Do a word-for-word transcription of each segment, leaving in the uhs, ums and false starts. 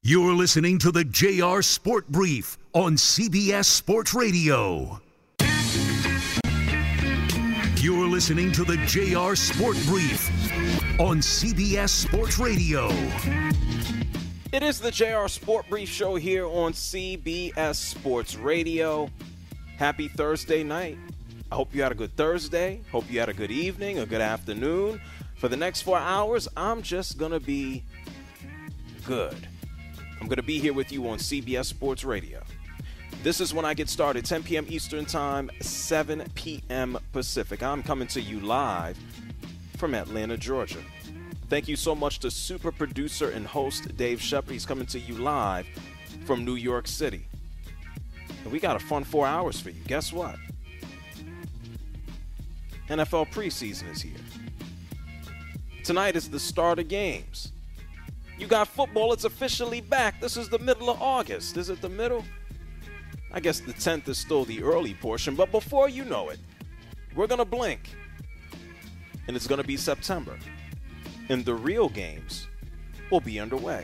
You're listening to the J R Sport Brief on C B S Sports Radio. You're listening to the J R Sport Brief on C B S Sports Radio. It is the J R Sport Brief show here on C B S Sports Radio. Happy Thursday night. I hope you had a good Thursday. Hope you had a good evening, a good afternoon. For the next four hours, I'm just going to be good. I'm going to be here with you on C B S Sports Radio. This is when I get started, ten p.m. Eastern Time, seven p.m. Pacific. I'm coming to you live from Atlanta, Georgia. Thank you so much to super producer and host Dave Shepard. He's coming to you live from New York City. And we got a fun four hours for you. Guess what? N F L preseason is here. Tonight is the start of games. You got football. It's officially back. This is the middle of August. Is it the middle? I guess the tenth is still the early portion. But before you know it, we're going to blink. And it's going to be September. And the real games will be underway.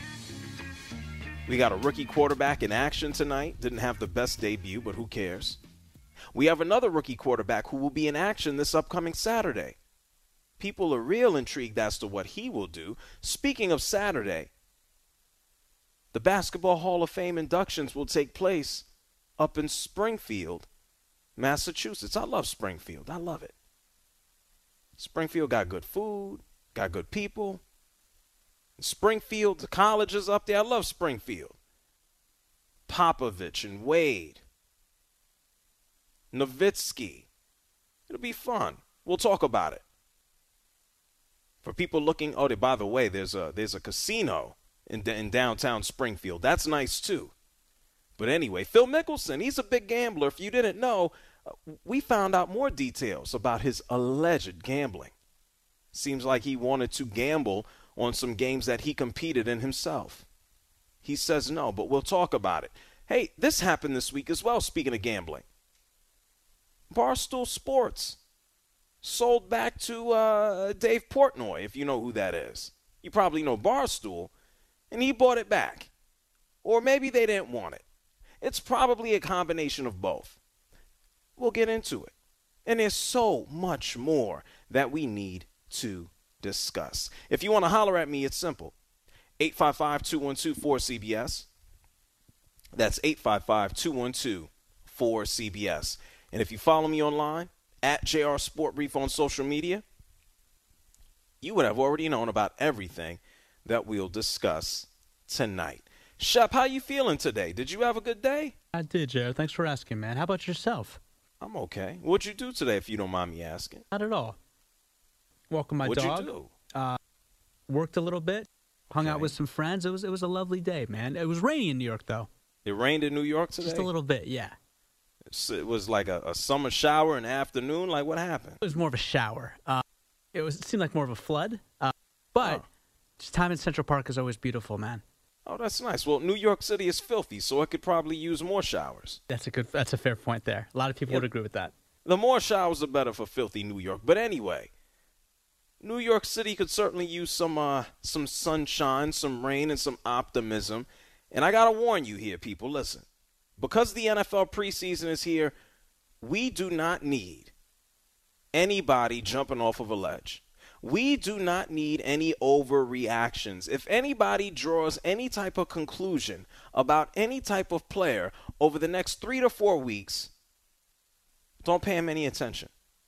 We got a rookie quarterback in action tonight. Didn't have the best debut, but who cares? We have another rookie quarterback who will be in action this upcoming Saturday. People are real intrigued as to what he will do. Speaking of Saturday, the Basketball Hall of Fame inductions will take place up in Springfield, Massachusetts. I love Springfield. I love it. Springfield got good food, got good people. Springfield, the college is up there. I love Springfield. Popovich and Wade. Nowitzki. It'll be fun. We'll talk about it. For people looking, oh, by the way, there's a there's a casino in, in downtown Springfield. That's nice, too. But anyway, Phil Mickelson, he's a big gambler. If you didn't know, uh, we found out more details about his alleged gambling. Seems like he wanted to gamble on some games that he competed in himself. He says no, but we'll talk about it. Hey, this happened this week as well, speaking of gambling. Barstool Sports sold back to uh, Dave Portnoy, if you know who that is. You probably know Barstool, and he bought it back. Or maybe they didn't want it. It's probably a combination of both. We'll get into it. And there's so much more that we need to discuss. If you want to holler at me, it's simple. eight five five, two one two, four C B S. That's eight five five, two one two, four C B S. And if you follow me online, at J R Sport Brief on social media, you would have already known about everything that we'll discuss tonight. Shep, how you feeling today? Did you have a good day? I did, Jared. Thanks for asking, man. How about yourself? I'm okay. What'd you do today, if you don't mind me asking? Not at all. Walking my What'd dog. What'd you do? Uh, worked a little bit. Hung Okay. out with some friends. It was it was a lovely day, man. It was rainy in New York, though. It rained in New York today? Just a little bit, yeah. It's- It was like a, a summer shower in the afternoon? Like, what happened? It was more of a shower. Uh, it was it seemed like more of a flood. Uh, but Oh. just time in Central Park is always beautiful, man. Oh, that's nice. Well, New York City is filthy, so it could probably use more showers. That's a good. That's a fair point there. A lot of people Yeah. would agree with that. The more showers, the better for filthy New York. But anyway, New York City could certainly use some uh, some sunshine, some rain, and some optimism. And I got to warn you here, people, listen. Because the N F L preseason is here, we do not need anybody jumping off of a ledge. We do not need any overreactions. If anybody draws any type of conclusion about any type of player over the next three to four weeks, don't pay him any attention.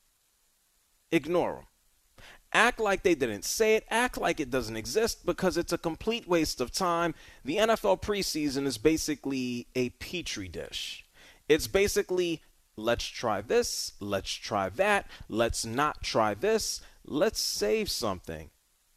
Ignore him. Act like they didn't say it. Act like it doesn't exist because it's a complete waste of time. The N F L preseason is basically a petri dish. It's basically, let's try this, let's try that, let's not try this, let's save something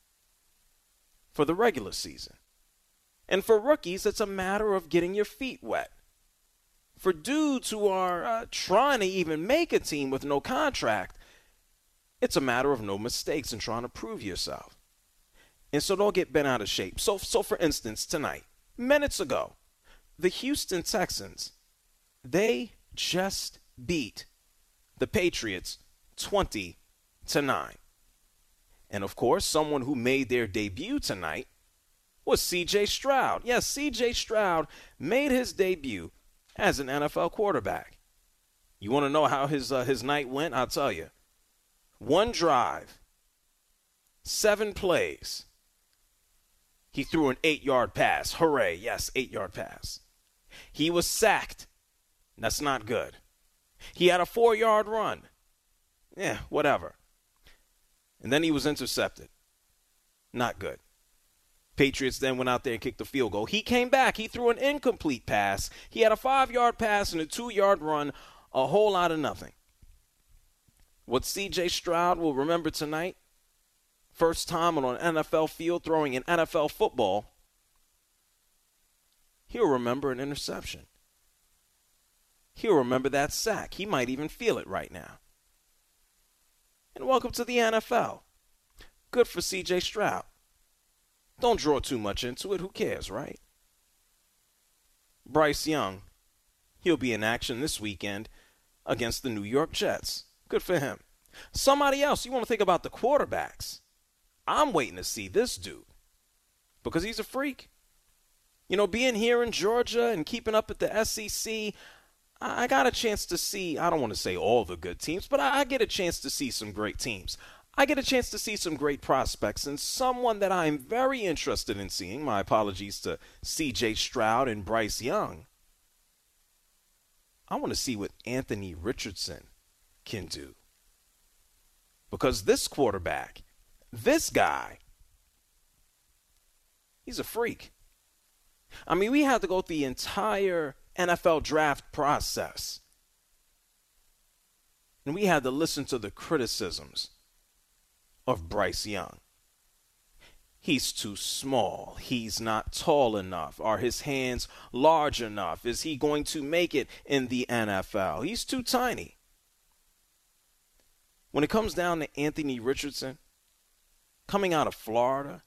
for the regular season. And for rookies, it's a matter of getting your feet wet. For dudes who are uh, trying to even make a team with no contract, it's a matter of no mistakes and trying to prove yourself. And so don't get bent out of shape. So, so for instance, tonight, minutes ago, the Houston Texans, they just beat the Patriots twenty to nine. And of course, someone who made their debut tonight was C J Stroud. Yes, C J Stroud made his debut as an N F L quarterback. You want to know how his uh, his night went? I'll tell you. One drive, seven plays. He threw an eight-yard pass. Hooray, yes, eight-yard pass. He was sacked. That's not good. He had a four-yard run. Yeah, whatever. And then he was intercepted. Not good. Patriots then went out there and kicked the field goal. He came back. He threw an incomplete pass. He had a five-yard pass and a two-yard run, a whole lot of nothing. What C J Stroud will remember tonight, first time on an N F L field throwing an N F L football, he'll remember an interception. He'll remember that sack. He might even feel it right now. And welcome to the N F L. Good for C J Stroud. Don't draw too much into it. Who cares, right? Bryce Young, he'll be in action this weekend against the New York Jets. Good for him. Somebody else, you want to think about the quarterbacks. I'm waiting to see this dude because he's a freak. You know, being here in Georgia and keeping up at the S E C, I got a chance to see, I don't want to say all the good teams, but I get a chance to see some great teams. I get a chance to see some great prospects, and someone that I'm very interested in seeing, my apologies to C J Stroud and Bryce Young, I want to see what Anthony Richardson can do. Because this quarterback, this guy, he's a freak. I mean, we had to go through the entire N F L draft process. And we had to listen to the criticisms of Bryce Young. He's too small. He's not tall enough. Are his hands large enough? Is he going to make it in the N F L? He's too tiny. When it comes down to Anthony Richardson, coming out of Florida,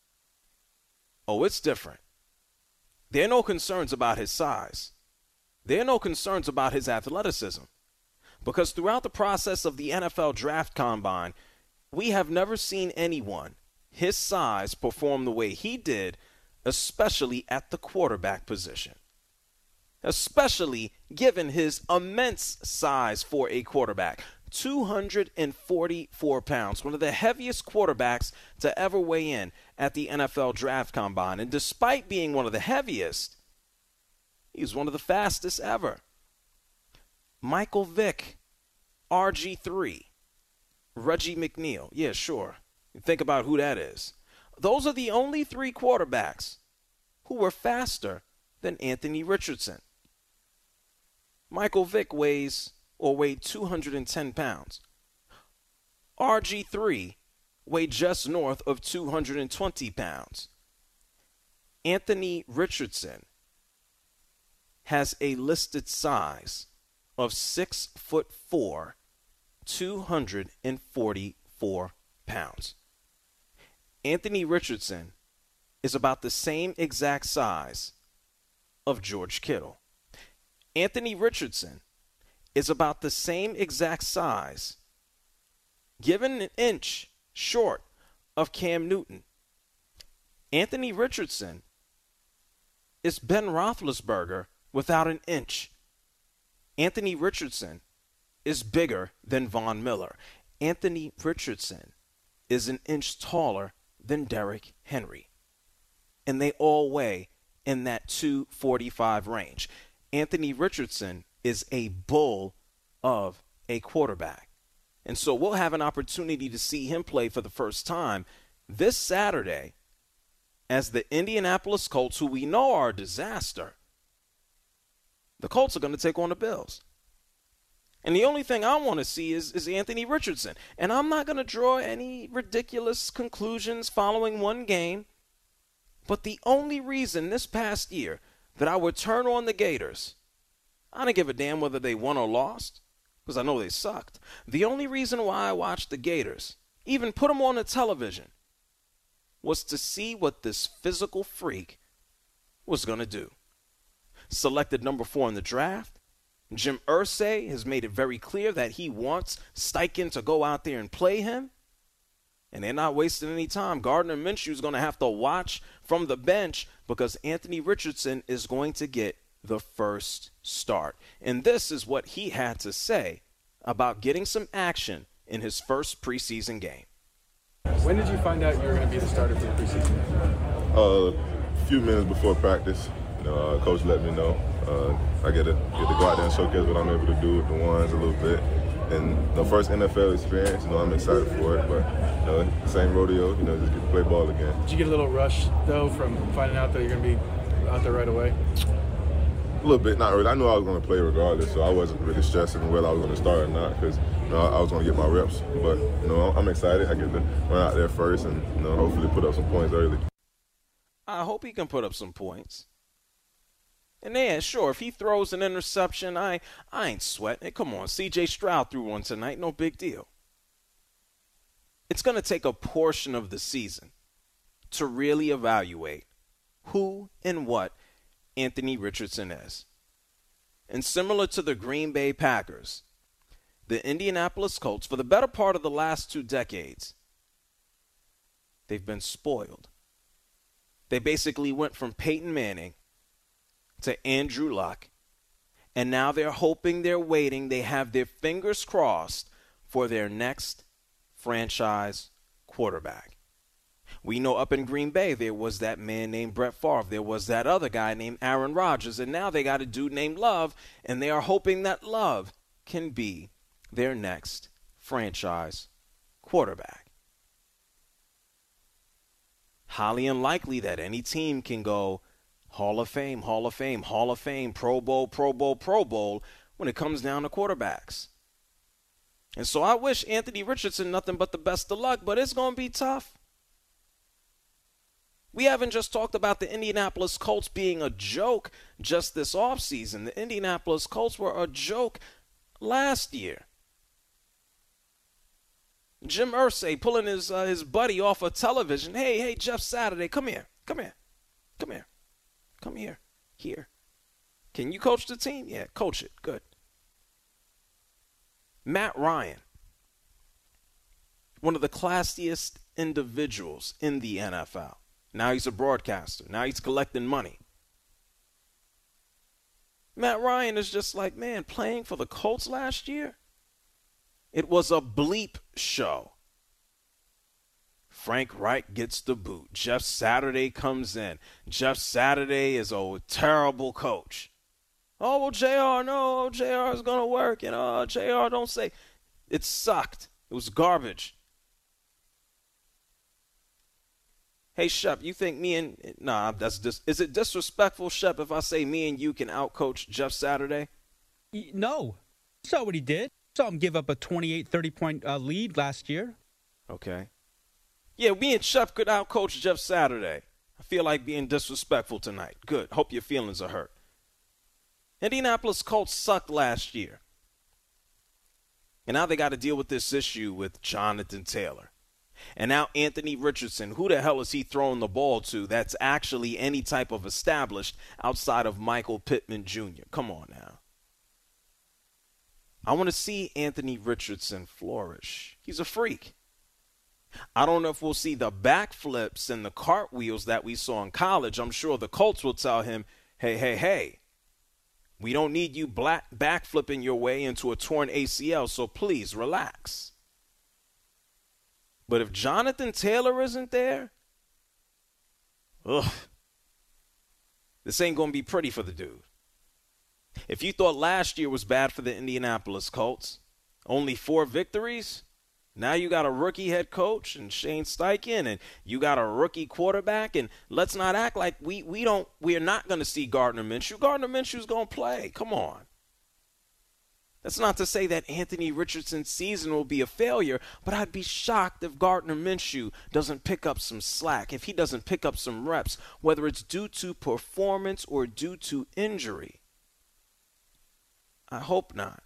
oh, it's different. There are no concerns about his size. There are no concerns about his athleticism. Because throughout the process of the N F L Draft Combine, we have never seen anyone his size perform the way he did, especially at the quarterback position. Especially given his immense size for a quarterback. two hundred forty-four pounds, one of the heaviest quarterbacks to ever weigh in at the N F L Draft Combine. And despite being one of the heaviest, he's one of the fastest ever. Michael Vick, R G three, Reggie McNeil. Yeah, sure. You think about who that is. Those are the only three quarterbacks who were faster than Anthony Richardson. Michael Vick weighs or weighed two hundred ten pounds. R G three weighed just north of two hundred twenty pounds. Anthony Richardson has a listed size of six foot four, two hundred forty-four pounds. Anthony Richardson is about the same exact size of George Kittle. Anthony Richardson is about the same exact size, given an inch short of Cam Newton. Anthony Richardson is Ben Roethlisberger without an inch. Anthony Richardson is bigger than Von Miller. Anthony Richardson is an inch taller than Derrick Henry. And they all weigh in that two forty-five range. Anthony Richardson is a bull of a quarterback. And so we'll have an opportunity to see him play for the first time this Saturday as the Indianapolis Colts, who we know are a disaster. The Colts are going to take on the Bills. And the only thing I want to see is, is Anthony Richardson. And I'm not going to draw any ridiculous conclusions following one game. But the only reason this past year that I would turn on the Gators, I didn't give a damn whether they won or lost, because I know they sucked. The only reason why I watched the Gators, even put them on the television, was to see what this physical freak was going to do. Selected number four in the draft. Jim Irsay has made it very clear that he wants Steichen to go out there and play him. And they're not wasting any time. Gardner Minshew is going to have to watch from the bench because Anthony Richardson is going to get the first start. And this is what he had to say about getting some action in his first preseason game. When did you find out you were going to be the starter for the preseason? Uh, a few minutes before practice. You know, uh, coach let me know. Uh, I get to get to go out there and showcase what I'm able to do with the ones a little bit. And the first N F L experience, you know, I'm excited for it. But you know, same rodeo, you know, just get to play ball again. Did you get a little rush though from finding out that you're going to be out there right away? A little bit, not really. I knew I was going to play regardless, so I wasn't really stressing whether I was going to start or not because you know, I was going to get my reps. But you know, I'm excited. I get to run out there first and you know, hopefully put up some points early. I hope he can put up some points. And yeah, sure, if he throws an interception, I I ain't sweating. Come on, C J Stroud threw one tonight, no big deal. It's going to take a portion of the season to really evaluate who and what Anthony Richardson is. And similar to the Green Bay Packers, the Indianapolis Colts, for the better part of the last two decades, they've been spoiled. They basically went from Peyton Manning to Andrew Luck, and now they're hoping, they're waiting, they have their fingers crossed for their next franchise quarterback. We know up in Green Bay there was that man named Brett Favre, there was that other guy named Aaron Rodgers, and now they got a dude named Love, and they are hoping that Love can be their next franchise quarterback. Highly unlikely that any team can go Hall of Fame, Hall of Fame, Hall of Fame, Pro Bowl, Pro Bowl, Pro Bowl when it comes down to quarterbacks. And so I wish Anthony Richardson nothing but the best of luck, but it's going to be tough. We haven't just talked about the Indianapolis Colts being a joke just this offseason. The Indianapolis Colts were a joke last year. Jim Irsay pulling his uh, his buddy off of television. Hey, hey, Jeff Saturday, come here, come here, come here. Come here. Here. Can you coach the team? Yeah, coach it. Good. Matt Ryan, one of the classiest individuals in the N F L. Now he's a broadcaster. Now he's collecting money. Matt Ryan is just like, man, playing for the Colts last year? It was a bleep show. Frank Reich gets the boot. Jeff Saturday comes in. Jeff Saturday is a terrible coach. Oh, well, J R, no, J R is going to work. You know, J R, don't say. It sucked. It was garbage. Hey, Shep, you think me and – nah, that's dis- is it disrespectful, Shep, if I say me and you can outcoach Jeff Saturday? No. You saw what he did. Saw him give up a twenty-eight, thirty-point uh, lead last year. Okay. Yeah, me and Shep could outcoach Jeff Saturday. I feel like being disrespectful tonight. Good. Hope your feelings are hurt. Indianapolis Colts sucked last year. And now they got to deal with this issue with Jonathan Taylor. And now Anthony Richardson, who the hell is he throwing the ball to that's actually any type of established outside of Michael Pittman Junior? Come on now. I want to see Anthony Richardson flourish. He's a freak. I don't know if we'll see the backflips and the cartwheels that we saw in college. I'm sure the Colts will tell him, hey, hey, hey, we don't need you black backflipping your way into a torn A C L, so please relax. But if Jonathan Taylor isn't there, ugh, this ain't going to be pretty for the dude. If you thought last year was bad for the Indianapolis Colts, only four victories, now you got a rookie head coach and Shane Steichen, and you got a rookie quarterback, and let's not act like we we don't we're not going to see Gardner Minshew. Gardner Minshew's going to play. Come on. That's not to say that Anthony Richardson's season will be a failure, but I'd be shocked if Gardner Minshew doesn't pick up some slack, if he doesn't pick up some reps, whether it's due to performance or due to injury. I hope not.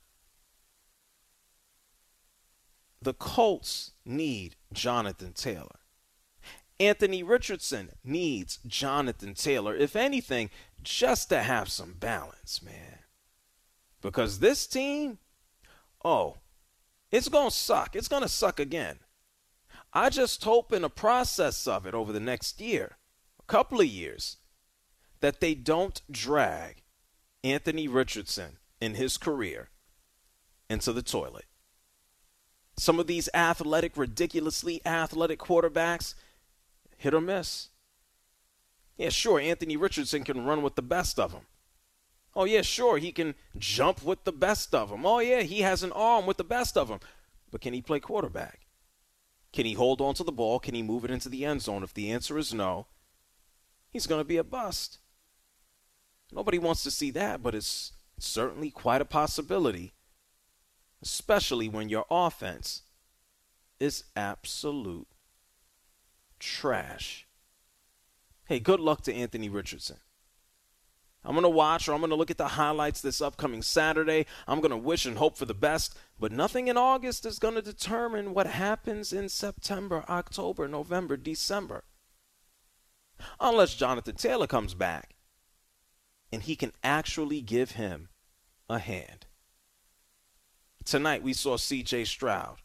The Colts need Jonathan Taylor. Anthony Richardson needs Jonathan Taylor, if anything, just to have some balance, man. Because this team, oh, it's going to suck. It's going to suck again. I just hope in the process of it over the next year, a couple of years, that they don't drag Anthony Richardson in his career into the toilet. Some of these athletic, ridiculously athletic quarterbacks, hit or miss. Yeah, sure, Anthony Richardson can run with the best of them. Oh, yeah, sure, he can jump with the best of them. Oh, yeah, he has an arm with the best of them. But can he play quarterback? Can he hold on to the ball? Can he move it into the end zone? If the answer is no, he's going to be a bust. Nobody wants to see that, but it's certainly quite a possibility, especially when your offense is absolute trash. Hey, good luck to Anthony Richardson. I'm going to watch or I'm going to look at the highlights this upcoming Saturday. I'm going to wish and hope for the best, but nothing in August is going to determine what happens in September, October, November, December. Unless Jonathan Taylor comes back and he can actually give him a hand. Tonight we saw C J Stroud.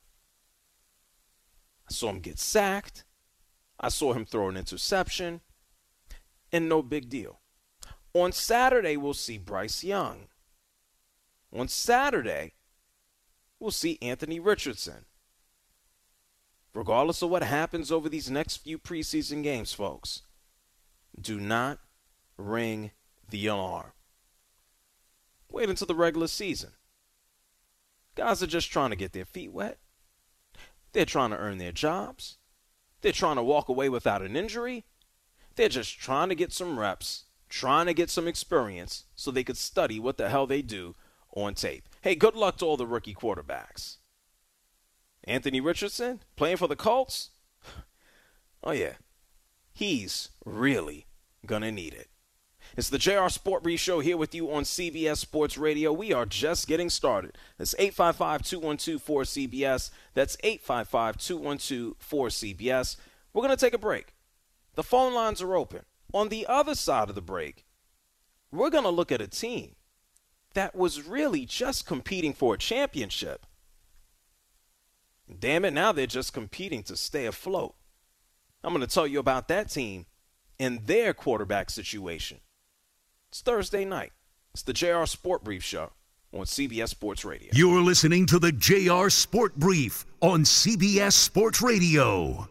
I saw him get sacked. I saw him throw an interception. And no big deal. On Saturday, we'll see Bryce Young. On Saturday, we'll see Anthony Richardson. Regardless of what happens over these next few preseason games, folks, do not ring the alarm. Wait until the regular season. Guys are just trying to get their feet wet. They're trying to earn their jobs. They're trying to walk away without an injury. They're just trying to get some reps, trying to get some experience so they could study what the hell they do on tape. Hey, good luck to all the rookie quarterbacks. Anthony Richardson playing for the Colts? Oh, yeah. He's really going to need it. It's the J R Sport Brief Show here with you on C B S Sports Radio. We are just getting started. That's eight five five, two one two, four C B S. That's eight five five, two one two, four C B S. We're going to take a break. The phone lines are open. On the other side of the break, we're going to look at a team that was really just competing for a championship. Damn it, now they're just competing to stay afloat. I'm going to tell you about that team and their quarterback situation. It's Thursday night. It's the J R Sport Brief Show on C B S Sports Radio. You're listening to the J R Sport Brief on C B S Sports Radio.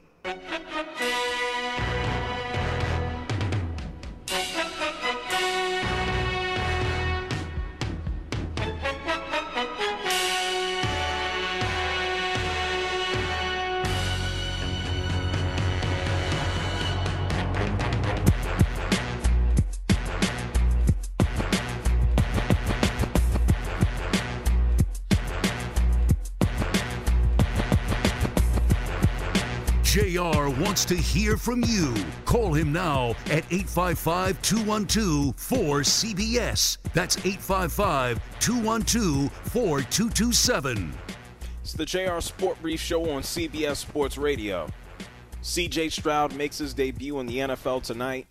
J R wants to hear from you. Call him now at eight five five, two one two, four C B S. That's eight five five, two one two, four two two seven. It's the J R Sport Brief Show on C B S Sports Radio. C J Stroud makes his debut in the N F L tonight.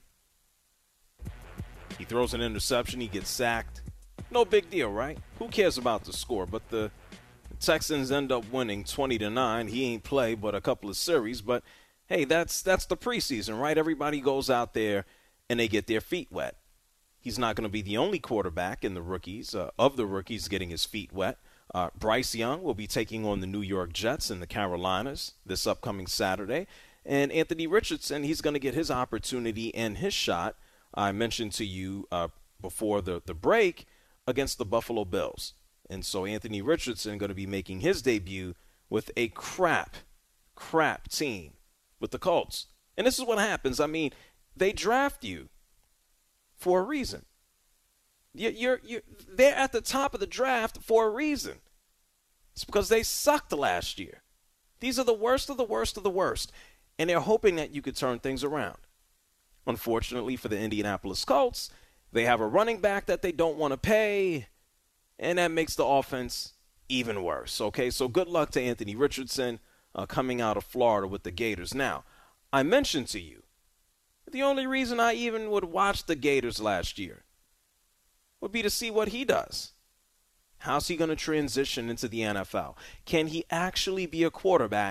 He throws an interception. He gets sacked. No big deal, right? Who cares about the score? But the Texans end up winning twenty to nine. He ain't played but a couple of series, but hey, that's that's the preseason, right? Everybody goes out there and they get their feet wet. He's not going to be the only quarterback in the rookies, uh, of the rookies getting his feet wet. Uh, Bryce Young will be taking on the New York Jets in the Carolinas this upcoming Saturday. And Anthony Richardson, he's going to get his opportunity and his shot, I mentioned to you uh, before the, the break, against the Buffalo Bills. And so Anthony Richardson going to be making his debut with a crap, crap team with the Colts. And this is what happens. I mean, they draft you for a reason. You're, you're, you're, they're at the top of the draft for a reason. It's because they sucked last year. These are the worst of the worst of the worst. And they're hoping that you could turn things around. Unfortunately for the Indianapolis Colts, they have a running back that they don't want to pay. And that makes the offense even worse. Okay, so good luck to Anthony Richardson uh, coming out of Florida with the Gators. Now, I mentioned to you, the only reason I even would watch the Gators last year would be to see what he does. How's he going to transition into the N F L? Can he actually be a quarterback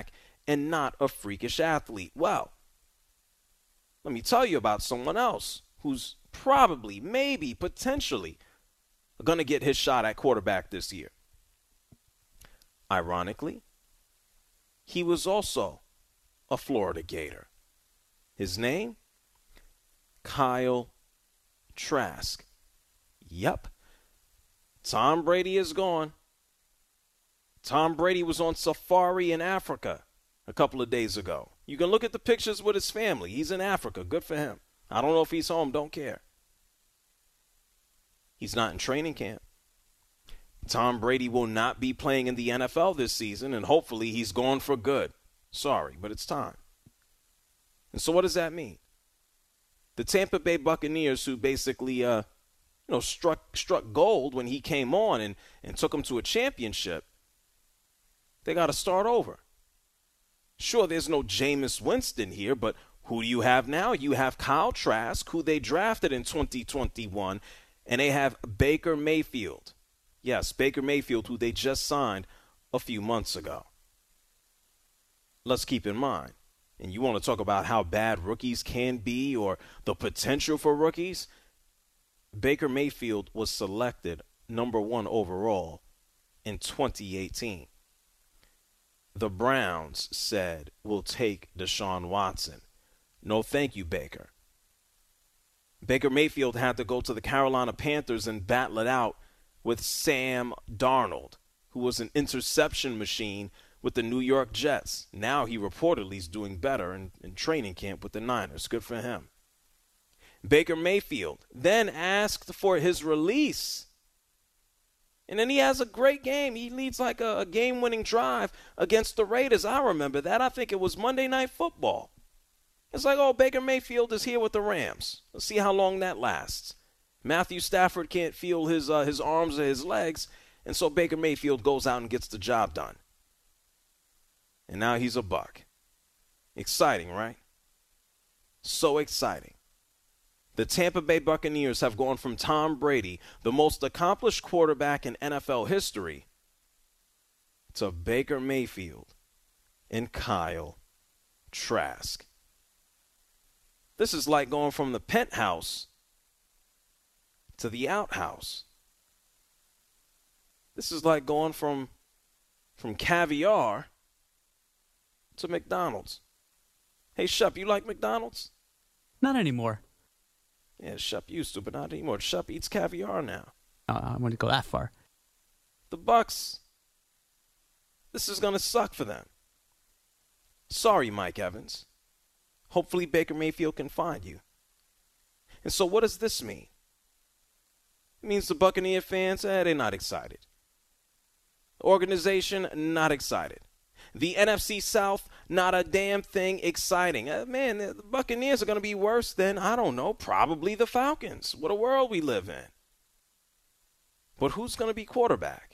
and not a freakish athlete. Well, let me tell you about someone else who's probably, maybe, potentially going to get his shot at quarterback this year. Ironically, he was also a Florida Gator. His name? Kyle Trask. Yep. Tom Brady is gone. Tom Brady was on safari in Africa a couple of days ago. You can look at the pictures with his family. He's in Africa. Good for him. I don't know if he's home. Don't care. He's not in training camp. Tom Brady will not be playing in the N F L this season, and hopefully he's gone for good. Sorry, but it's time. And so what does that mean? The Tampa Bay Buccaneers, who basically uh, you know, struck struck gold when he came on and, and took them to a championship, they got to start over. Sure, there's no Jameis Winston here, but who do you have now? You have Kyle Trask, who they drafted in twenty twenty-one, and they have Baker Mayfield. Yes, Baker Mayfield, who they just signed a few months ago. Let's keep in mind, and you want to talk about how bad rookies can be or the potential for rookies, Baker Mayfield was selected number one overall in twenty eighteen. The Browns said, we'll take Deshaun Watson. No, thank you, Baker. Baker Mayfield had to go to the Carolina Panthers and battle it out with Sam Darnold, who was an interception machine with the New York Jets. Now he reportedly is doing better in, in training camp with the Niners. Good for him. Baker Mayfield then asked for his release. And then he has a great game. He leads like a, a game-winning drive against the Raiders. I remember that. I think it was Monday Night Football. It's like, oh, Baker Mayfield is here with the Rams. Let's see how long that lasts. Matthew Stafford can't feel his uh, his arms or his legs, and so Baker Mayfield goes out and gets the job done. And now he's a Buck. Exciting, right? So exciting. The Tampa Bay Buccaneers have gone from Tom Brady, the most accomplished quarterback in N F L history, to Baker Mayfield and Kyle Trask. This is like going from the penthouse to the outhouse. This is like going from from caviar to McDonald's. Hey, Shup, you like McDonald's? Not anymore. Yeah, Shup used to, but not anymore. Shup eats caviar now. Uh, I wouldn't go that far. The Bucks, this is going to suck for them. Sorry, Mike Evans. Hopefully Baker Mayfield can find you. And so what does this mean? It means the Buccaneer fans, eh, they're not excited. The organization, not excited. The N F C South, not a damn thing exciting. Uh, man, the Buccaneers are going to be worse than, I don't know, probably the Falcons. What a world we live in. But who's going to be quarterback?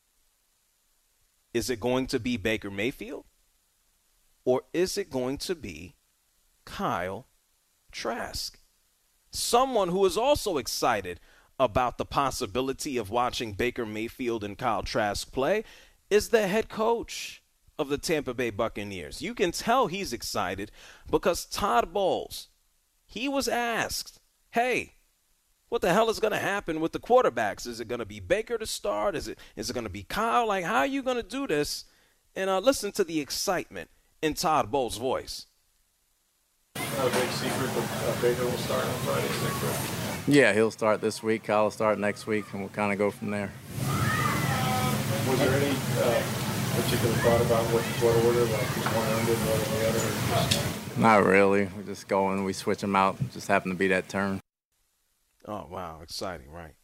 Is it going to be Baker Mayfield? Or is it going to be Kyle Trask? Someone who is also excited about the possibility of watching Baker Mayfield and Kyle Trask play is the head coach of the Tampa Bay Buccaneers. You can tell he's excited because Todd Bowles, he was asked, hey, what the hell is going to happen with the quarterbacks? Is it going to be Baker to start? Is it is it going to be Kyle? Like, how are you going to do this? And uh, listen to the excitement in Todd Bowles' voice. No big secret that uh, Baker will start on Friday, secret. Yeah, he'll start this week. Kyle will start next week, and we'll kind of go from there. Was there any uh, particular thought about what, what order, like one earned it more than the other? Or just... Not really. We just go and we switch them out. It just happened to be that turn. Oh, wow. Exciting, right?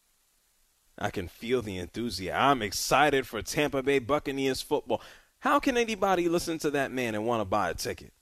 I can feel the enthusiasm. I'm excited for Tampa Bay Buccaneers football. How can anybody listen to that man and want to buy a ticket?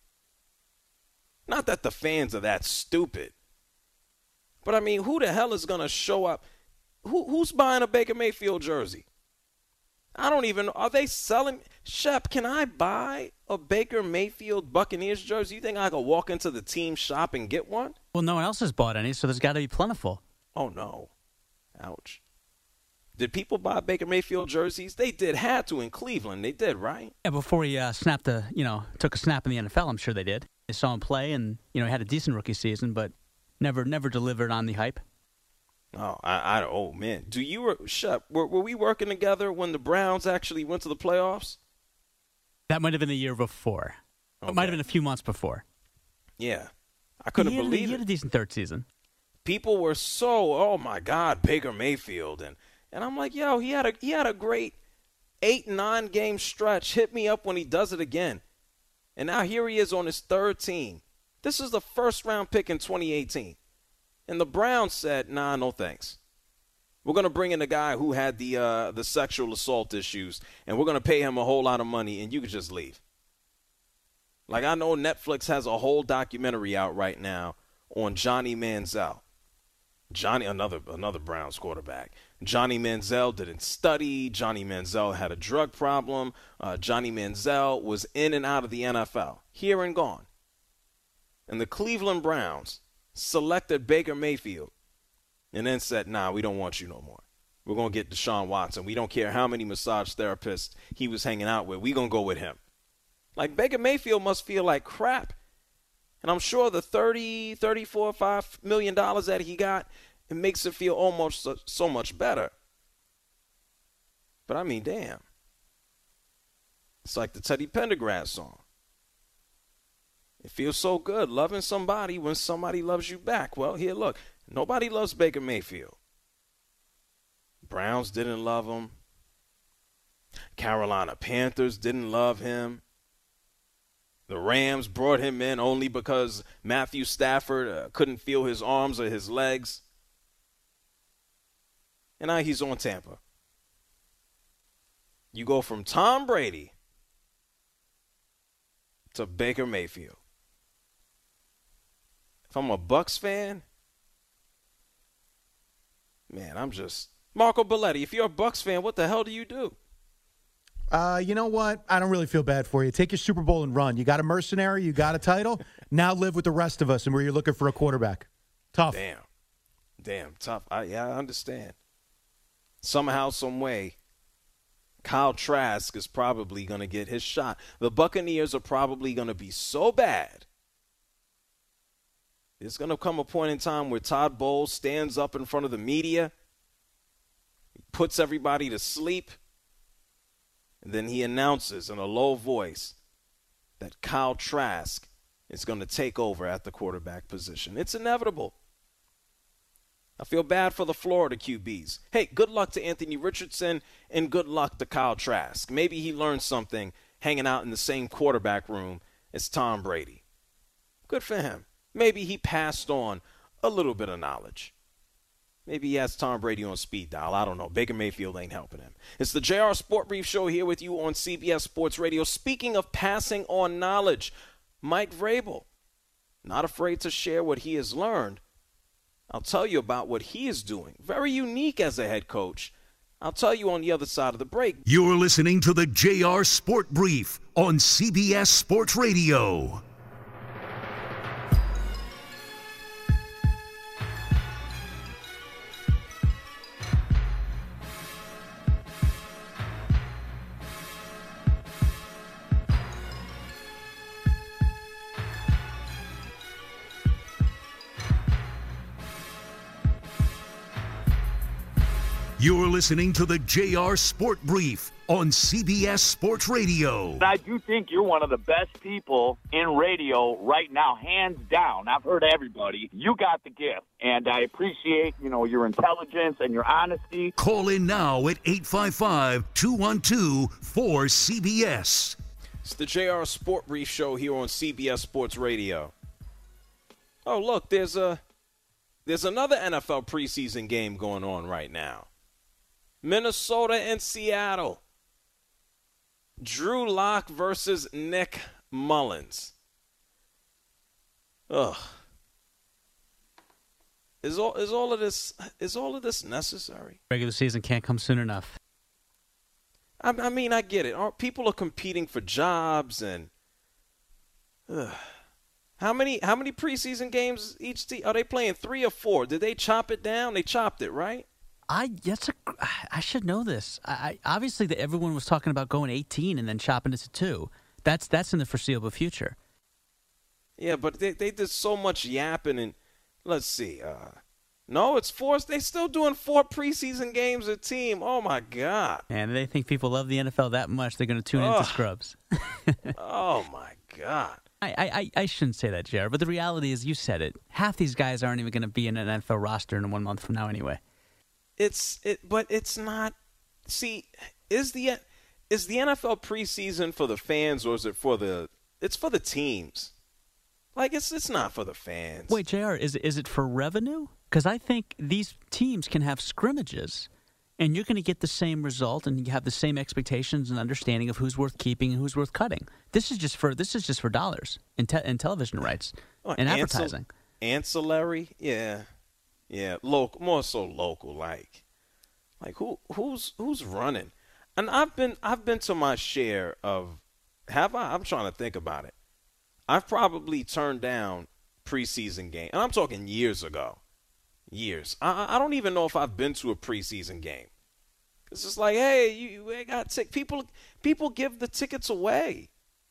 Not that the fans are that stupid. But, I mean, who the hell is going to show up? Who, who's buying a Baker Mayfield jersey? I don't even – are they selling – Shep, can I buy a Baker Mayfield Buccaneers jersey? You think I could walk into the team shop and get one? Well, no one else has bought any, so there's got to be plentiful. Oh, no. Ouch. Did people buy Baker Mayfield jerseys? They did. Had to in Cleveland. They did, right? Yeah, before he uh, snapped a, you know, took a snap in the N F L, I'm sure they did. They saw him play, and you know, he had a decent rookie season, but never, never delivered on the hype. Oh, I, I oh man, do you were Shep? Were, were we working together when the Browns actually went to the playoffs? That might have been the year before. Okay. It might have been a few months before. Yeah, I couldn't he had, believe he it. He had a decent third season. People were so, oh my God, Baker Mayfield, and and I'm like, yo, he had a he had a great eight nine game stretch. Hit me up when he does it again, and now here he is on his third team. This is the first round pick in twenty eighteen, and the Browns said, nah, no thanks. We're gonna bring in a guy who had the uh, the sexual assault issues, and we're gonna pay him a whole lot of money, and you can just leave. Like, I know Netflix has a whole documentary out right now on Johnny Manziel. Johnny, another another Browns quarterback. Johnny Manziel didn't study. Johnny Manziel had a drug problem. Uh, Johnny Manziel was in and out of the N F L, here and gone. And the Cleveland Browns selected Baker Mayfield and then said, nah, we don't want you no more. We're going to get Deshaun Watson. We don't care how many massage therapists he was hanging out with. We're going to go with him. Like, Baker Mayfield must feel like crap. And I'm sure the thirty, thirty-four, five million dollars that he got, it makes it feel almost so, so much better. But I mean, damn. It's like the Teddy Pendergrass song. It feels so good loving somebody when somebody loves you back. Well, here, look. Nobody loves Baker Mayfield. Browns didn't love him. Carolina Panthers didn't love him. The Rams brought him in only because Matthew Stafford uh, couldn't feel his arms or his legs. And now he's on Tampa. You go from Tom Brady to Baker Mayfield. If I'm a Bucs fan, man, I'm just Marco Belletti. If you're a Bucs fan, what the hell do you do? Uh, you know what? I don't really feel bad for you. Take your Super Bowl and run. You got a mercenary. You got a title. Now live with the rest of us and where you're looking for a quarterback. Tough. Damn. Damn, tough. I, yeah, I understand. Somehow, some way, Kyle Trask is probably going to get his shot. The Buccaneers are probably going to be so bad. There's going to come a point in time where Todd Bowles stands up in front of the media, puts everybody to sleep, and then he announces in a low voice that Kyle Trask is going to take over at the quarterback position. It's inevitable. I feel bad for the Florida Q Bs. Hey, good luck to Anthony Richardson and good luck to Kyle Trask. Maybe he learned something hanging out in the same quarterback room as Tom Brady. Good for him. Maybe he passed on a little bit of knowledge. Maybe he has Tom Brady on speed dial. I don't know. Baker Mayfield ain't helping him. It's the J R Sport Brief Show here with you on C B S Sports Radio. Speaking of passing on knowledge, Mike Vrabel, not afraid to share what he has learned. I'll tell you about what he is doing. Very unique as a head coach. I'll tell you on the other side of the break. You're listening to the J R Sport Brief on C B S Sports Radio. You're listening to the J R Sport Brief on C B S Sports Radio. I do think you're one of the best people in radio right now, hands down. I've heard everybody. You got the gift, and I appreciate, you know, your intelligence and your honesty. Call in now at eight five five, two one two, four C B S. It's the J R Sport Brief Show here on C B S Sports Radio. Oh, look, there's a there's another N F L preseason game going on right now. Minnesota and Seattle. Drew Lock versus Nick Mullins. Ugh. Is all is all of this is all of this necessary? Regular season can't come soon enough. I, I mean, I get it. People are competing for jobs, and ugh. how many how many preseason games each team are they playing? Three or four? Did they chop it down? They chopped it, right? I that's a, I should know this. I, I obviously that everyone was talking about going eighteen and then chopping it to two. That's that's in the foreseeable future. Yeah, but they they did so much yapping and let's see. Uh, no, it's four. They still doing four preseason games a team. Oh my God! And they think people love the N F L that much they're going to tune Ugh. into scrubs. Oh my God! I, I I shouldn't say that, Jared. But the reality is, you said it. Half these guys aren't even going to be in an N F L roster in one month from now, anyway. It's it, but it's not. See, is the is the N F L preseason for the fans or is it for the? It's for the teams. Like it's it's not for the fans. Wait, J R, is is it for revenue? Because I think these teams can have scrimmages, and you're going to get the same result, and you have the same expectations and understanding of who's worth keeping and who's worth cutting. This is just for this is just for dollars and, te- and television rights oh, and ancil- advertising. Ancillary, yeah, yeah, local, more so local. Like, like who who's who's running? And I've been I've been to my share of. Have I? I'm trying to think about it. I've probably turned down preseason game, and I'm talking years ago. Years. I, I don't even know if I've been to a preseason game. It's just like, hey, you, you got tick. People, people give the tickets away.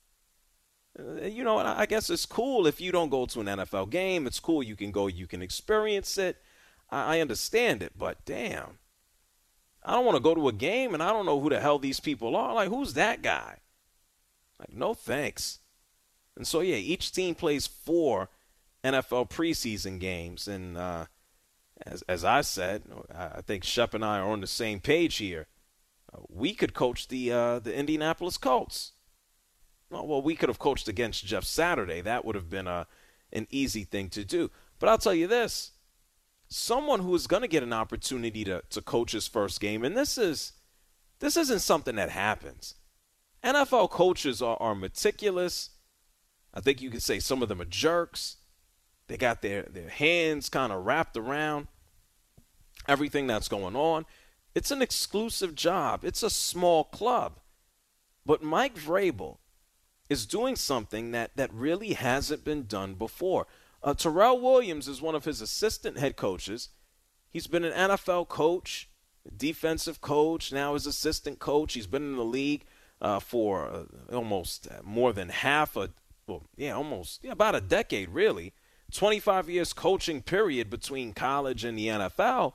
Uh, you know, I guess it's cool if you don't go to an N F L game. It's cool you can go, you can experience it. I, I understand it, but damn, I don't want to go to a game and I don't know who the hell these people are. Like, who's that guy? Like, no thanks. And so, yeah, each team plays four N F L preseason games. And uh, as as I said, I think Shep and I are on the same page here. Uh, we could coach the uh, the Indianapolis Colts. Well, well, we could have coached against Jeff Saturday. That would have been a, an easy thing to do. But I'll tell you this. Someone who is going to get an opportunity to, to coach his first game, and this is this isn't something that happens. N F L coaches are, are meticulous. I think you could say some of them are jerks. They got their, their hands kind of wrapped around everything that's going on. It's an exclusive job. It's a small club. But Mike Vrabel is doing something that, that really hasn't been done before. Uh, Terrell Williams is one of his assistant head coaches. He's been an N F L coach, defensive coach, now his assistant coach. He's been in the league uh, for uh, almost uh, more than half a, well, yeah, almost, yeah, about a decade, really. twenty-five years coaching period between college and the N F L.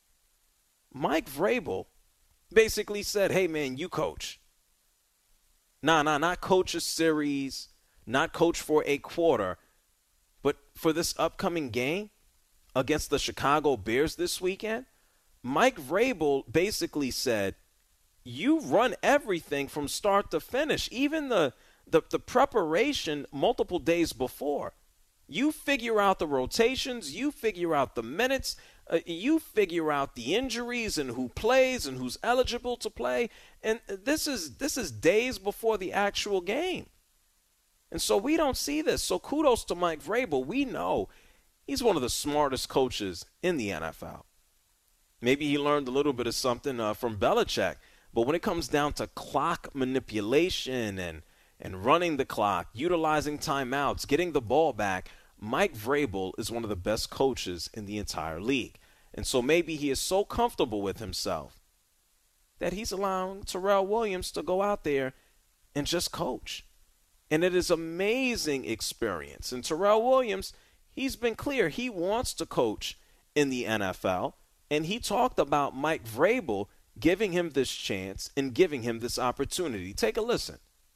Mike Vrabel basically said, hey, man, you coach. Nah, nah, not coach a series, not coach for a quarter, but for this upcoming game against the Chicago Bears this weekend, Mike Vrabel basically said, you run everything from start to finish, even the, the, the preparation multiple days before. You figure out the rotations, you figure out the minutes, uh, you figure out the injuries and who plays and who's eligible to play. And this is this is days before the actual game. And so we don't see this. So kudos to Mike Vrabel. We know he's one of the smartest coaches in the N F L. Maybe he learned a little bit of something uh, from Belichick. But when it comes down to clock manipulation and, and running the clock, utilizing timeouts, getting the ball back, Mike Vrabel is one of the best coaches in the entire league. And so maybe he is so comfortable with himself that he's allowing Terrell Williams to go out there and just coach. And it is amazing experience. And Terrell Williams, he's been clear. He wants to coach in the N F L. And he talked about Mike Vrabel giving him this chance and giving him this opportunity. Take a listen.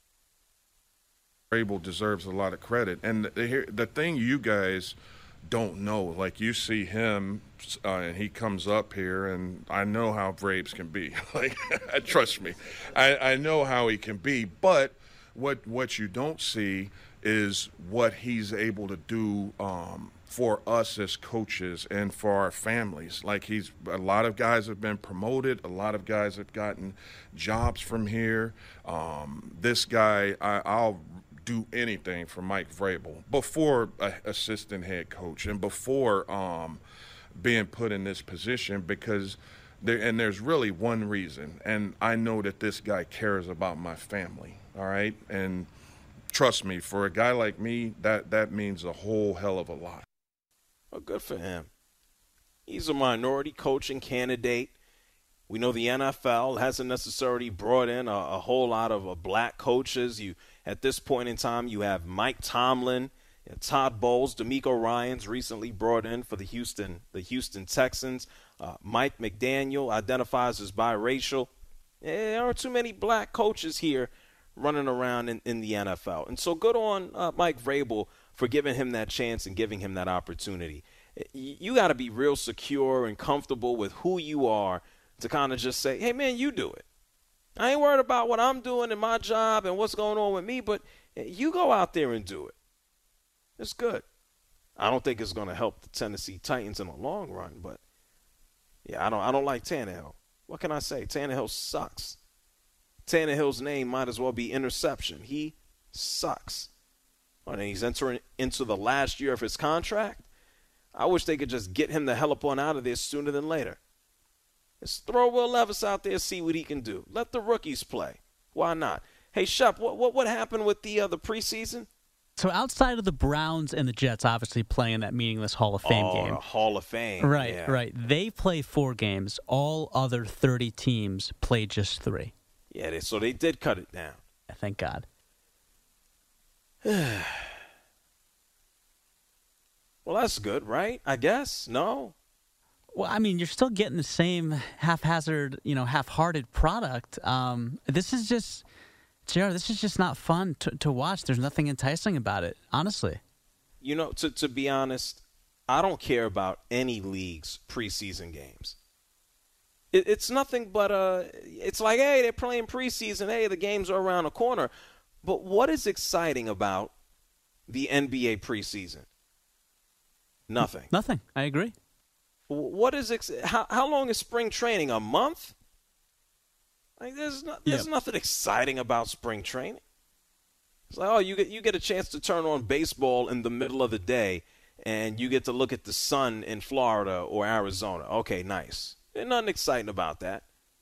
Vrabel deserves a lot of credit. And the, the thing you guys don't know, like you see him uh, and he comes up here, and I know how Vrabes can be. Like, trust me, I, I know how he can be. But what what you don't see is what he's able to do um, for us as coaches and for our families. Like, he's a lot of guys have been promoted. A lot of guys have gotten jobs from here. Um, this guy, I, I'll do anything for Mike Vrabel before a assistant head coach and before um, being put in this position, because there, and there's really one reason, and I know that this guy cares about my family, all right? And trust me, for a guy like me, that, that means a whole hell of a lot. Well, good for him. He's a minority coaching candidate. We know the N F L hasn't necessarily brought in a, a whole lot of uh, black coaches. You at this point in time, you have Mike Tomlin, and Todd Bowles, DeMeco Ryans recently brought in for the Houston the Houston Texans. Uh, Mike McDaniel identifies as biracial. There aren't too many black coaches here running around in, in the N F L. And so good on uh, Mike Vrabel for giving him that chance and giving him that opportunity. You got to be real secure and comfortable with who you are to kind of just say, hey, man, you do it. I ain't worried about what I'm doing in my job and what's going on with me, but you go out there and do it. It's good. I don't think it's going to help the Tennessee Titans in the long run, but yeah, I don't I don't like Tannehill. What can I say? Tannehill sucks. Tannehill's name might as well be interception. He sucks. And he's entering into the last year of his contract. I wish they could just get him the hell up on out of there sooner than later. Let's throw Will Levis out there and see what he can do. Let the rookies play. Why not? Hey, Shep, what what, what happened with the uh, the preseason? So outside of the Browns and the Jets obviously playing that meaningless Hall of Fame oh, game. The Hall of Fame. Right, yeah. right. They play four games. All other thirty teams play just three. Yeah, they, so they did cut it down. Thank God. Well, that's good, right? I guess. No? Well, I mean, you're still getting the same haphazard, you know, half-hearted product. Um, this is just, J R, this is just not fun to, to watch. There's nothing enticing about it, honestly. You know, to, to be honest, I don't care about any league's preseason games. It, it's nothing but, uh, it's like, hey, they're playing preseason. Hey, the games are around the corner. But what is exciting about the N B A preseason? Nothing. Nothing. I agree. What is ex- how how long is spring training? A month? Like there's not, there's yep. nothing exciting about spring training. It's like, oh, you get you get a chance to turn on baseball in the middle of the day, and you get to look at the sun in Florida or Arizona. Okay, nice. There's nothing exciting about that.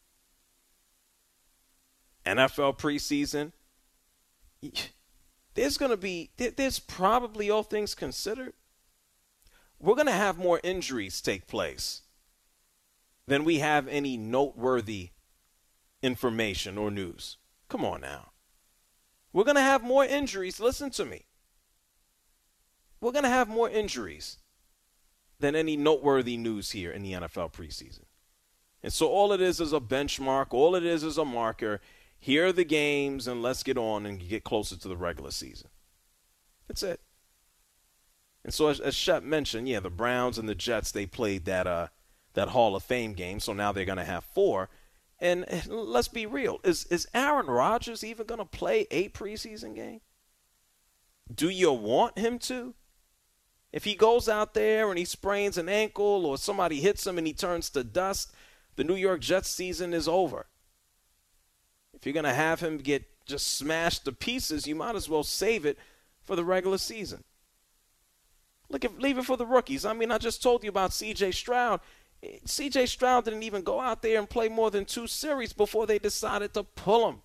N F L preseason. There's gonna be there's probably, all things considered, we're going to have more injuries take place than we have any noteworthy information or news. Come on now. We're going to have more injuries. Listen to me. We're going to have more injuries than any noteworthy news here in the N F L preseason. And so all it is is a benchmark. All it is is a marker. Here are the games, and let's get on and get closer to the regular season. That's it. And so, as, as Shep mentioned, yeah, the Browns and the Jets, they played that uh, that Hall of Fame game, so now they're going to have four. And let's be real. Is is Aaron Rodgers even going to play a preseason game? Do you want him to? If he goes out there and he sprains an ankle or somebody hits him and he turns to dust, the New York Jets season is over. If you're going to have him get just smashed to pieces, you might as well save it for the regular season. Look at, leave it for the rookies. I mean, I just told you about C J Stroud. C J Stroud didn't even go out there and play more than two series before they decided to pull him.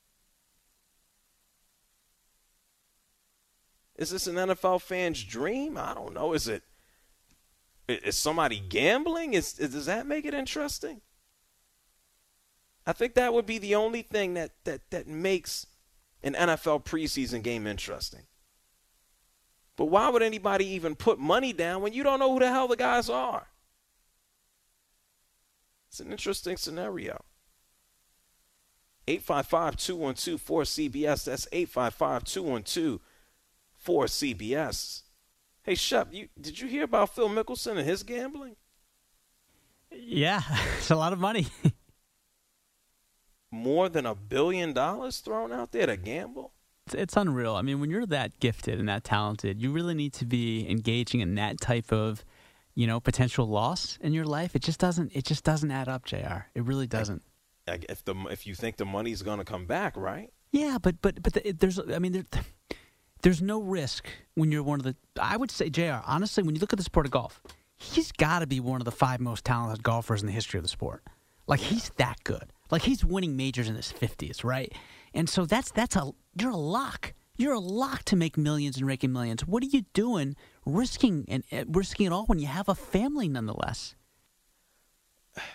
Is this an N F L fan's dream? I don't know. Is it? Is somebody gambling? Is, is does that make it interesting? I think that would be the only thing that that that makes an N F L preseason game interesting. But why would anybody even put money down when you don't know who the hell the guys are? It's an interesting scenario. eight five five, two one two, four C B S. That's eight five five, two one two, four C B S. Hey, Shep, you, did you hear about Phil Mickelson and his gambling? Yeah, it's a lot of money. More than a billion dollars thrown out there to gamble? It's unreal. I mean, when you're that gifted and that talented, you really need to be engaging in that type of, you know, potential loss in your life. It just doesn't. It just doesn't add up, J R. It really doesn't. If the if you think the money's going to come back, right? Yeah, but but but the, there's. I mean, there, there's no risk when you're one of the. I would say, J R. Honestly, when you look at the sport of golf, he's got to be one of the five most talented golfers in the history of the sport. Like he's that good. Like he's winning majors in his fifties, right? And so that's that's a you're a lock. You're a lock to make millions and raking millions. What are you doing, risking and uh, risking it all when you have a family, nonetheless? I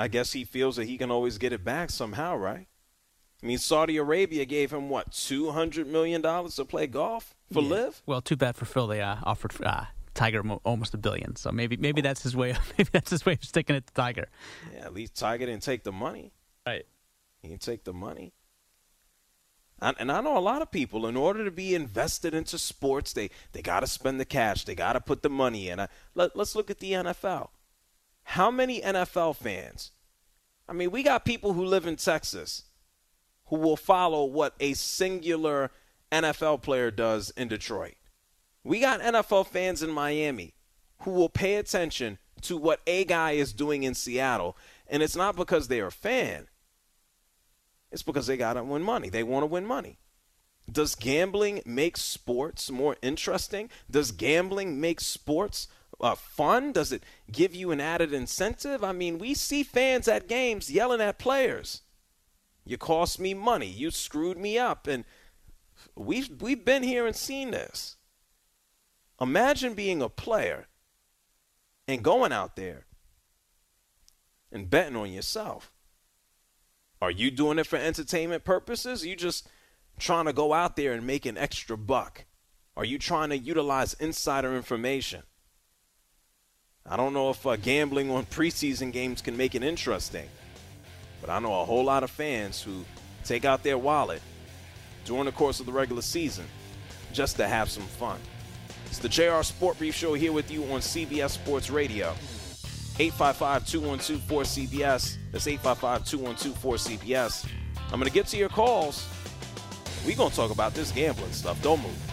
I guess he feels that he can always get it back somehow, right? I mean, Saudi Arabia gave him, what, two hundred million dollars to play golf for Yeah. Liv? Well, too bad for Phil. They uh, offered uh, Tiger mo- almost a billion. So maybe maybe that's his way. Of, maybe that's his way of sticking it to Tiger. Yeah, at least Tiger didn't take the money. Right. He didn't take the money. And, and I know a lot of people, in order to be invested into sports, they, they got to spend the cash. They got to put the money in. I, let, let's look at the N F L. How many N F L fans? I mean, we got people who live in Texas who will follow what a singular N F L player does in Detroit. We got N F L fans in Miami who will pay attention to what a guy is doing in Seattle. And it's not because they're a fan. It's because they got to win money. They want to win money. Does gambling make sports more interesting? Does gambling make sports uh, fun? Does it give you an added incentive? I mean, we see fans at games yelling at players. You cost me money. You screwed me up. And we've, we've been here and seen this. Imagine being a player and going out there and betting on yourself. Are you doing it for entertainment purposes? Are you just trying to go out there and make an extra buck? Are you trying to utilize insider information? I don't know if uh, gambling on preseason games can make it interesting, but I know a whole lot of fans who take out their wallet during the course of the regular season just to have some fun. It's the J R Sport Brief Show here with you on C B S Sports Radio. eight five five, two one two, four C B S. That's eight five five, two one two, four C B S. I'm going to get to your calls. We're going to talk about this gambling stuff. Don't move.